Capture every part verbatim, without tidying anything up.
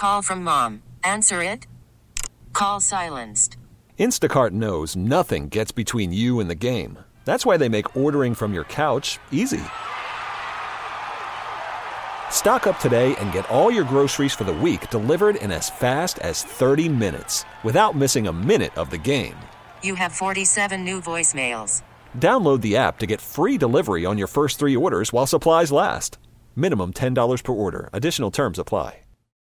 Call from mom. Answer it. Call silenced. Instacart knows nothing gets between you and the game. That's why they make ordering from your couch easy. Stock up today and get all your groceries for the week delivered in as fast as thirty minutes without missing a minute of the game. You have forty-seven new voicemails. Download the app to get free delivery on your first three orders while supplies last. Minimum ten dollars per order. Additional terms apply.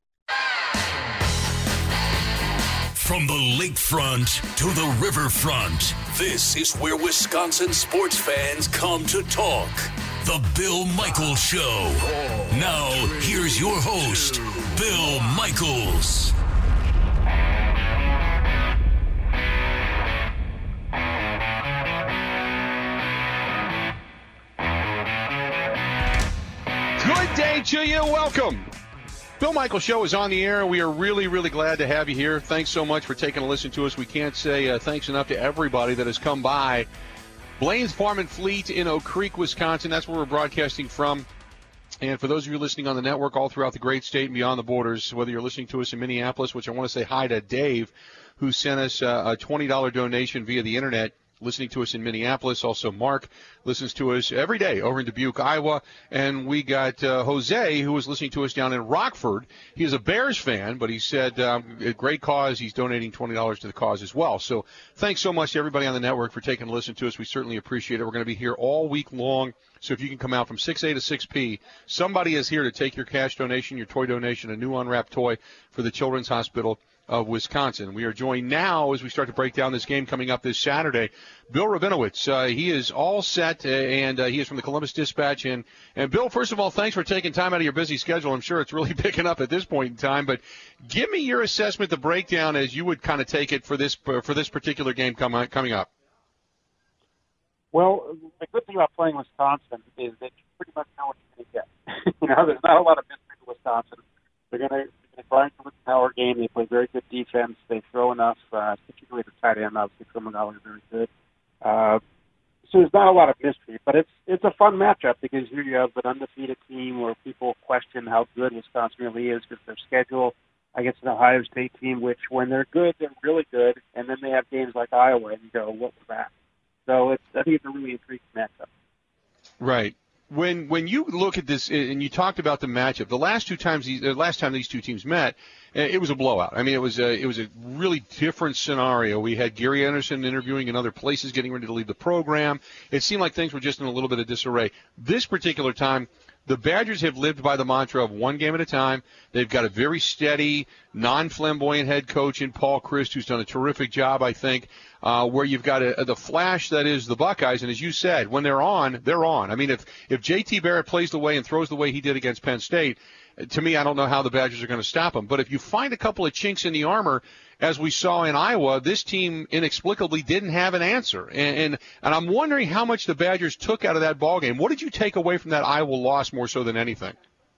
From the lakefront to the riverfront, this is where Wisconsin sports fans come to talk. The Bill Michaels Show. Now, here's your host, Bill Michaels. Good day to you. Welcome. Bill Michaels Show is on the air. We are really, really glad to have you here. Thanks so much for taking a listen to us. We can't say uh, thanks enough to everybody that has come by. Blaine's Farm and Fleet in Oak Creek, Wisconsin. That's where we're broadcasting from. And for those of you listening on the network all throughout the great state and beyond the borders, whether you're listening to us in Minneapolis, which I want to say hi to Dave, who sent us uh, a twenty dollars donation via the internet, listening to us in Minneapolis. Also, Mark listens to us every day over in Dubuque, Iowa. And we got uh, Jose, who was listening to us down in Rockford. He is a Bears fan, but he said, um, a great cause. He's donating twenty dollars to the cause as well. So thanks so much to everybody on the network for taking a listen to us. We certainly appreciate it. We're going to be here all week long. So if you can come out from six A to six P, somebody is here to take your cash donation, your toy donation, a new unwrapped toy for the Children's Hospital of Wisconsin. We are joined now as we start to break down this game coming up this Saturday. Bill Rabinowitz, uh, he is all set, uh, and uh, he is from the Columbus Dispatch. And, and Bill, first of all, thanks for taking time out of your busy schedule. I'm sure it's really picking up at this point in time. But give me your assessment, the breakdown, as you would kind of take it for this for this particular game come, coming up. Well, the good thing about playing Wisconsin is that you pretty much know what you're going to get. you know, there's not a lot of mystery to Wisconsin. They're going to grind for the power game. They play very good defense. They throw enough, uh, particularly the tight end. Obviously, Kumagali is very good. Uh, so there's not a lot of mystery, but it's it's a fun matchup because here you have an undefeated team where people question how good Wisconsin really is because their schedule against an Ohio State team, which when they're good, they're really good, and then they have games like Iowa, and you go, what was that? So it's I think it's a really intriguing matchup. Right. When when you look at this, and you talked about the matchup, the last two times, these, the last time these two teams met, it was a blowout. I mean, it was a it was a really different scenario. We had Gary Anderson interviewing in other places, getting ready to leave the program. It seemed like things were just in a little bit of disarray. This particular time, the Badgers have lived by the mantra of one game at a time. They've got a very steady, non-flamboyant head coach in Paul Chryst, who's done a terrific job, I think, uh, where you've got a, the flash that is the Buckeyes. And as you said, when they're on, they're on. I mean, if, if J T Barrett plays the way and throws the way he did against Penn State, to me, I don't know how the Badgers are going to stop him. But if you find a couple of chinks in the armor, as we saw in Iowa, this team inexplicably didn't have an answer. And, and and I'm wondering how much the Badgers took out of that ballgame. What did you take away from that Iowa loss more so than anything?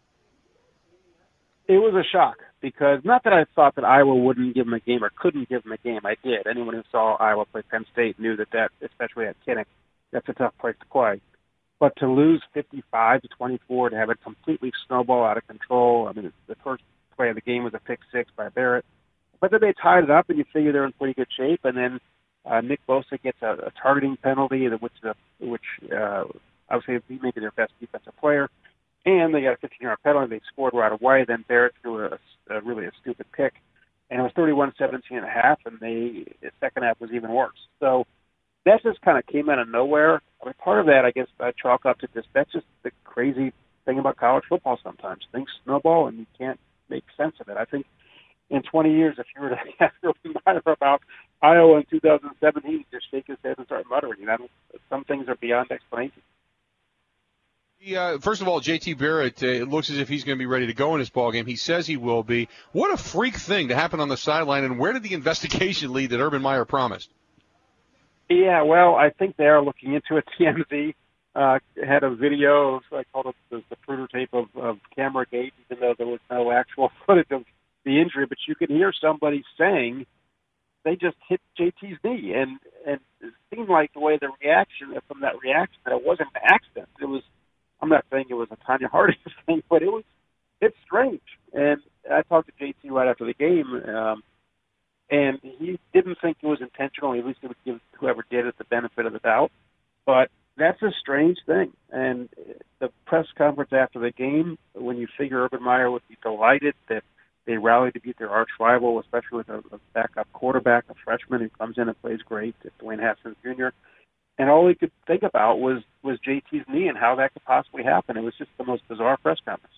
It was a shock because not that I thought that Iowa wouldn't give them a game or couldn't give them a game. I did. Anyone who saw Iowa play Penn State knew that that, especially at Kinnick, that's a tough place to play. But to lose fifty-five to twenty-four, to have it completely snowball out of control. I mean, the first play of the game was a pick six by Barrett. But then they tied it up, and you figure they're in pretty good shape. And then uh, Nick Bosa gets a, a targeting penalty, which uh, which uh, I would say maybe their best defensive player. And they got a fifteen-yard penalty. They scored right away. Then Barrett threw a, a really a stupid pick, and it was thirty-one seventeen and a half. And they the second half was even worse. So that just kind of came out of nowhere. I mean, part of that, I guess, I chalk up to this. That's just the crazy thing about college football. Sometimes things snowball, and you can't make sense of it. I think. In twenty years, if you were to ask Urban Meyer about Iowa in two thousand seven, he'd just shake his head and start muttering. You know, some things are beyond explanation. Yeah, first of all, J T Barrett, uh, it looks as if he's going to be ready to go in this ballgame. He says he will be. What a freak thing to happen on the sideline, and where did the investigation lead that Urban Meyer promised? Yeah, well, I think they are looking into it. T M Z uh, had a video, of, I called it the, the Fruiter tape of, of Cameragate, even though there was no actual footage of the injury, but you could hear somebody saying they just hit J T's knee, and and it seemed like the way the reaction from that reaction that it wasn't an accident. It was. I'm not saying it was a Tanya Harding thing, but it was. It's strange, and I talked to J T right after the game, um, and he didn't think it was intentional. At least he would give whoever did it the benefit of the doubt. But that's a strange thing. And the press conference after the game, when you figure Urban Meyer would be delighted that they rallied to beat their arch rival, especially with a, a backup quarterback, a freshman who comes in and plays great, Dwayne Haskins Junior And all he could think about was, was J T's knee and how that could possibly happen. It was just the most bizarre press conference.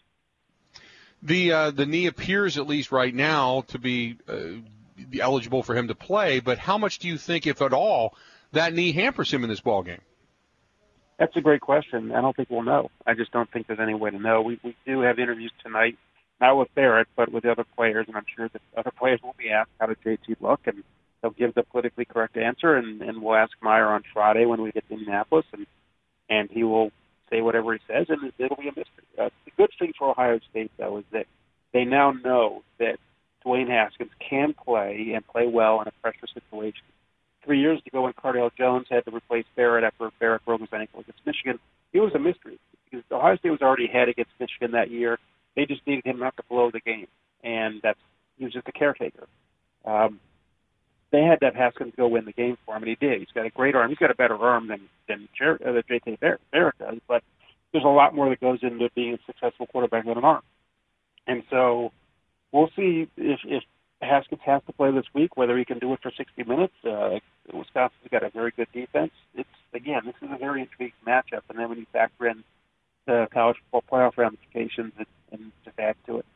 The uh, the knee appears, at least right now, to be uh, eligible for him to play. But how much do you think, if at all, that knee hampers him in this ballgame? That's a great question. I don't think we'll know. I just don't think there's any way to know. We we do have interviews tonight, not with Barrett, but with the other players, and I'm sure that other players will be asked how did J T look, and they'll give the politically correct answer, and, and we'll ask Meyer on Friday when we get to Indianapolis, and and he will say whatever he says, and it'll be a mystery. Uh, the good thing for Ohio State, though, is that they now know that Dwayne Haskins can play and play well in a pressure situation. Three years ago when Cardale Jones had to replace Barrett after Barrett broke his ankle against Michigan, it was a mystery because Ohio State was already ahead against Michigan that year. They just needed him not to blow the game, and that's he was just a caretaker. Um, they had to have Haskins go win the game for him, and he did. He's got a great arm. He's got a better arm than than Jer- uh, J T Barrett, Barrett does, but there's a lot more that goes into being a successful quarterback than an arm. And so we'll see if, if Haskins has to play this week, whether he can do it for sixty minutes. Uh, Wisconsin's got a very good defense. It's again, this is a very intriguing matchup, and then when you factor in the college football playoff ramifications and, and just add to it.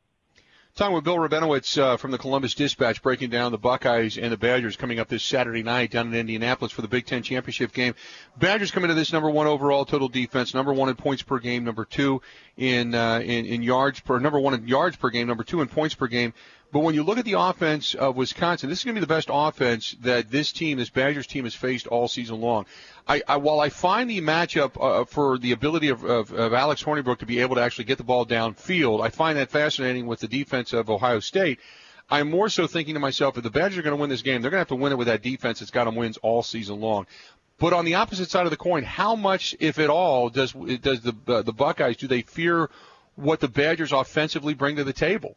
Talking with Bill Rabinowitz uh, from the Columbus Dispatch, breaking down the Buckeyes and the Badgers coming up this Saturday night down in Indianapolis for the Big Ten Championship game. Badgers come into this number one overall total defense, number one in points per game, number two in uh, in, in yards per, number one in yards per game, number two in points per game. But when you look at the offense of Wisconsin, this is going to be the best offense that this team, this Badgers team, has faced all season long. I, I while I find the matchup uh, for the ability of, of, of Alex Hornibrook to be able to actually get the ball downfield, I find that fascinating with the defense of Ohio State. I'm more so thinking to myself, if the Badgers are going to win this game, they're going to have to win it with that defense that's got them wins all season long. But on the opposite side of the coin, how much, if at all, does does the uh, the Buckeyes, do they fear what the Badgers offensively bring to the table?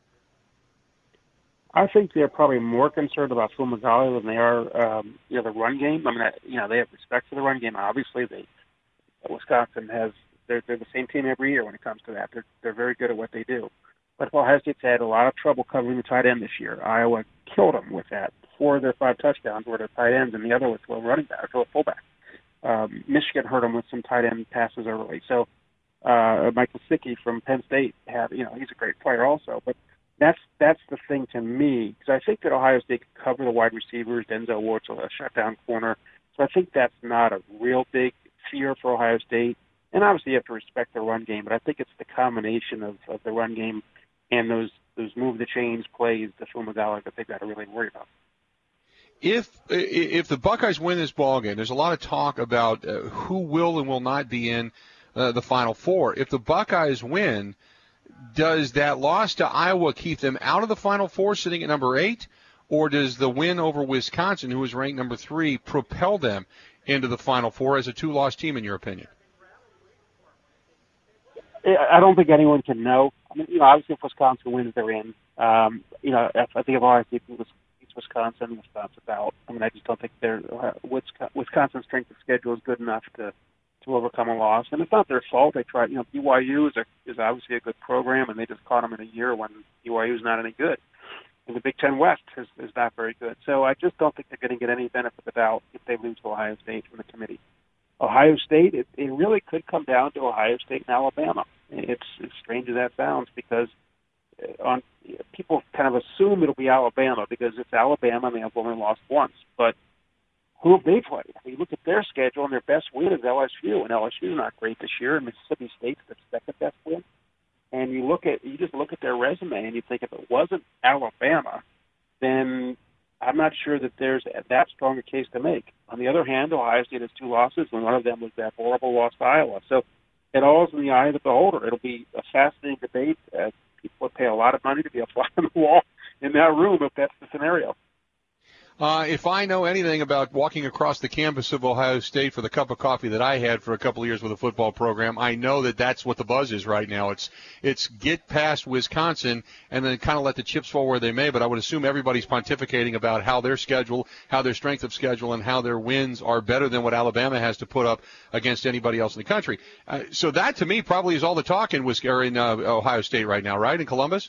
I think they're probably more concerned about Fumagalli than they are, um, you know, the run game. I mean, you know, they have respect for the run game. Obviously, they Wisconsin has they're they're the same team every year when it comes to that. They're they're very good at what they do. But Ohio State's had a lot of trouble covering the tight end this year. Iowa killed them with that. Four of their five touchdowns were to tight ends, and the other was to a running back or a fullback. Um, Michigan hurt them with some tight end passes early. So uh, Mike Gesicki from Penn State had, you know, he's a great player also, but. That's that's the thing to me, because I think that Ohio State could cover the wide receivers, Denzel Ward's a shutdown corner. So I think that's not a real big fear for Ohio State. And obviously you have to respect the run game, but I think it's the combination of, of the run game and those those move the chains plays to Fumagalli that they've got to really worry about. If if the Buckeyes win this ballgame, there's a lot of talk about uh, who will and will not be in uh, the Final Four. If the Buckeyes win, does that loss to Iowa keep them out of the Final Four sitting at number eight, or does the win over Wisconsin, who is ranked number three, propel them into the Final Four as a two-loss team, in your opinion? I don't think anyone can know. I mean, you know, obviously if Wisconsin wins, they're in. Um, you know, I think if Ohio State beats Wisconsin, Wisconsin's out. I mean, I just don't think they're uh, Wisconsin's strength of schedule is good enough to to overcome a loss, and it's not their fault. They tried, you know, B Y U is a, is obviously a good program, and they just caught them in a year when B Y U is not any good, and the Big Ten West is, is not very good. So I just don't think they're going to get any benefit of the doubt if they lose to Ohio State from the committee. Ohio State, it, it really could come down to Ohio State and Alabama. It's as strange as that sounds, because on people kind of assume it'll be Alabama because it's Alabama and they have only lost once, but who have they played? I mean, you look at their schedule, and their best win is L S U, and L S U is not great this year. And Mississippi State's the second best win. And you look at, you just look at their resume, and you think if it wasn't Alabama, then I'm not sure that there's that strong a case to make. On the other hand, Ohio State has two losses, and one of them was that horrible loss to Iowa. So it all is in the eye of the beholder. It'll be a fascinating debate. Uh, people would pay a lot of money to be a fly on the wall in that room if that's the scenario. Uh, if I know anything about walking across the campus of Ohio State for the cup of coffee that I had for a couple of years with a football program, I know that that's what the buzz is right now. It's it's get past Wisconsin and then kind of let the chips fall where they may. But I would assume everybody's pontificating about how their schedule, how their strength of schedule, and how their wins are better than what Alabama has to put up against anybody else in the country. Uh, so that, to me, probably is all the talk in, or in uh, Ohio State right now, right, in Columbus?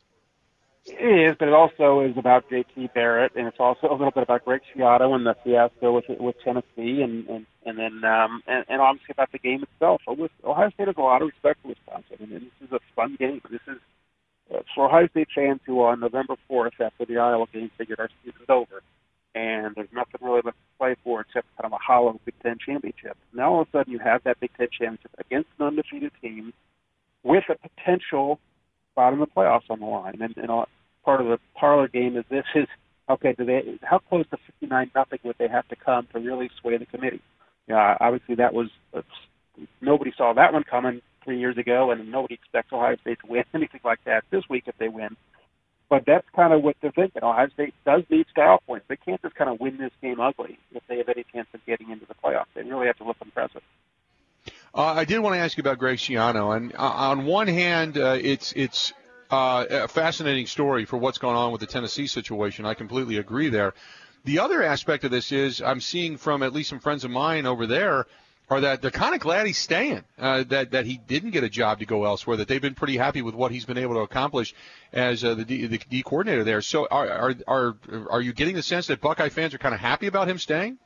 It is, but it also is about J T Barrett, and it's also a little bit about Greg Schiano and the fiasco with with Tennessee, and and and then um, and, and obviously about the game itself. Ohio State has a lot of respect for Wisconsin, and this is a fun game. This is uh, for Ohio State fans who on November fourth, after the Iowa game, figured our season's over, and there's nothing really left to play for except kind of a hollow Big Ten championship. Now all of a sudden you have that Big Ten championship against an undefeated team with a potential spot in the playoffs on the line, and, and all, part of the parlor game is this is, okay, do they, how close to fifty-nine nothing would they have to come to really sway the committee? Yeah, obviously that was, uh, nobody saw that one coming three years ago, and nobody expects Ohio State to win anything like that this week if they win. But that's kind of what they're thinking. Ohio State does need style points. They can't just kind of win this game ugly if they have any chance of getting into the playoffs. They really have to look impressive. Uh, I did want to ask you about Greg Schiano, and uh, on one hand, uh, it's it's Uh, a fascinating story for what's going on with the Tennessee situation. I completely agree there. The other aspect of this is I'm seeing from at least some friends of mine over there are that they're kind of glad he's staying, uh, that that he didn't get a job to go elsewhere, that they've been pretty happy with what he's been able to accomplish as uh, the, D, the D coordinator there. So are, are are are you getting the sense that Buckeye fans are kind of happy about him staying?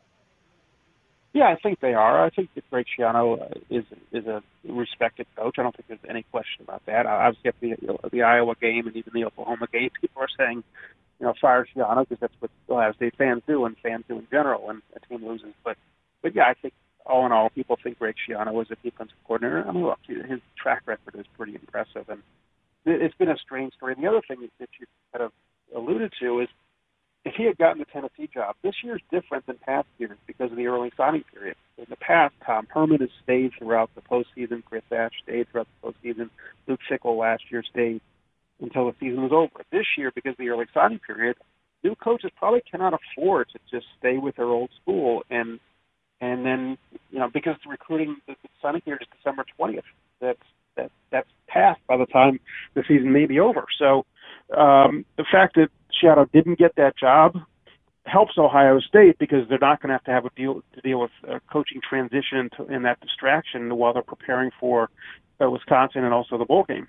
Yeah, I think they are. I think that Greg Schiano is is a respected coach. I don't think there's any question about that. Obviously, at the, the Iowa game and even the Oklahoma game, people are saying, you know, fire Schiano because that's what Ohio State fans do and fans do in general when a team loses. But, but yeah, I think all in all, people think Greg Schiano is a defensive coordinator. I mean, look, his track record is pretty impressive, and it's been a strange story. The other thing that you kind of alluded to is, if he had gotten the Tennessee job, this year's different than past years because of the early signing period. In the past, Tom Herman has stayed throughout the postseason. Chris Ash stayed throughout the postseason. Luke Fickell last year stayed until the season was over. This year, because of the early signing period, new coaches probably cannot afford to just stay with their old school. And and then, you know, because the recruiting, the signing period is December twentieth. That's, that, that's passed by the time the season may be over. So um, the fact that Schiano didn't get that job helps Ohio State because they're not going to have to have a deal to deal with a coaching transition to, in that distraction while they're preparing for uh, Wisconsin and also the bowl game.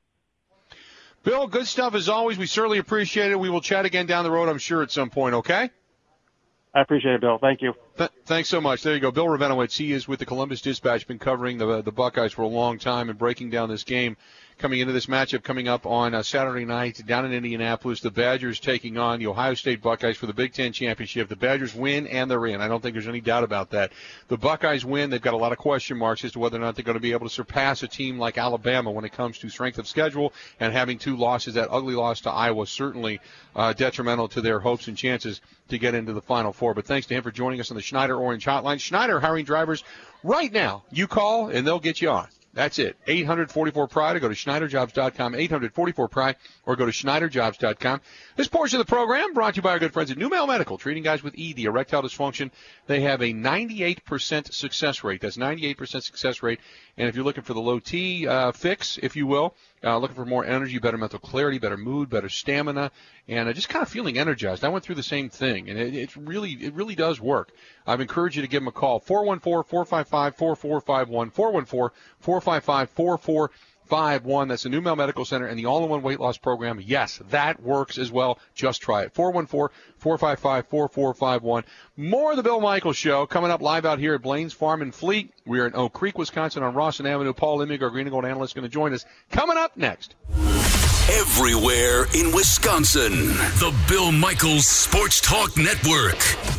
Bill, good stuff as always. We certainly appreciate it. We will chat again down the road, I'm sure, at some point, okay? I appreciate it, Bill. Thank you. Th- thanks so much. There you go. Bill Rabinowitz, he is with the Columbus Dispatch, been covering the the Buckeyes for a long time and breaking down this game coming into this matchup coming up on uh, Saturday night down in Indianapolis. The Badgers taking on the Ohio State Buckeyes for the Big Ten Championship. The Badgers win, and they're in. I don't think there's any doubt about that. The Buckeyes win. They've got a lot of question marks as to whether or not they're going to be able to surpass a team like Alabama when it comes to strength of schedule, and having two losses, that ugly loss to Iowa, certainly uh, detrimental to their hopes and chances to get into the Final Four. But thanks to him for joining us on the Schneider Orange Hotline. Schneider hiring drivers right now. You call, and they'll get you on. That's it. eight hundred forty-four P R I D E, or go to Schneider Jobs dot com, eight hundred forty-four P R I D E, or go to Schneider Jobs dot com. This portion of the program brought to you by our good friends at Numel Medical, treating guys with E D, erectile dysfunction. They have a ninety-eight percent success rate. That's ninety-eight percent success rate. And if you're looking for the low T uh, fix, if you will, uh, looking for more energy, better mental clarity, better mood, better stamina, and uh, just kind of feeling energized. I went through the same thing, and it, it really it really does work. I've encouraged you to give them a call, four one four, four five five, four four five one, four one four, four five five, four four five one. That's the Numel Medical Center and the all-in-one weight loss program. Yes, that works as well. Just try it. four one four, four five five, four four five one. More of the Bill Michaels Show coming up live out here at Blaine's Farm and Fleet. We are in Oak Creek, Wisconsin on Rawson Avenue. Paul Immig, our Green and Gold analyst, is going to join us. Coming up next. Everywhere in Wisconsin, the Bill Michaels Sports Talk Network.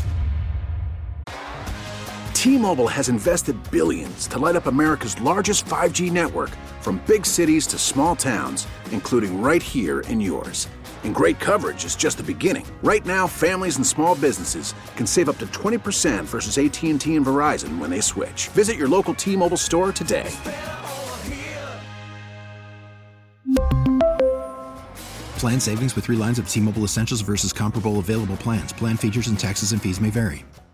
T-Mobile has invested billions to light up America's largest five G network, from big cities to small towns, including right here in yours. And great coverage is just the beginning. Right now, families and small businesses can save up to twenty percent versus A T and T and Verizon when they switch. Visit your local T-Mobile store today. Plan savings with three lines of T-Mobile Essentials versus comparable available plans. Plan features and taxes and fees may vary.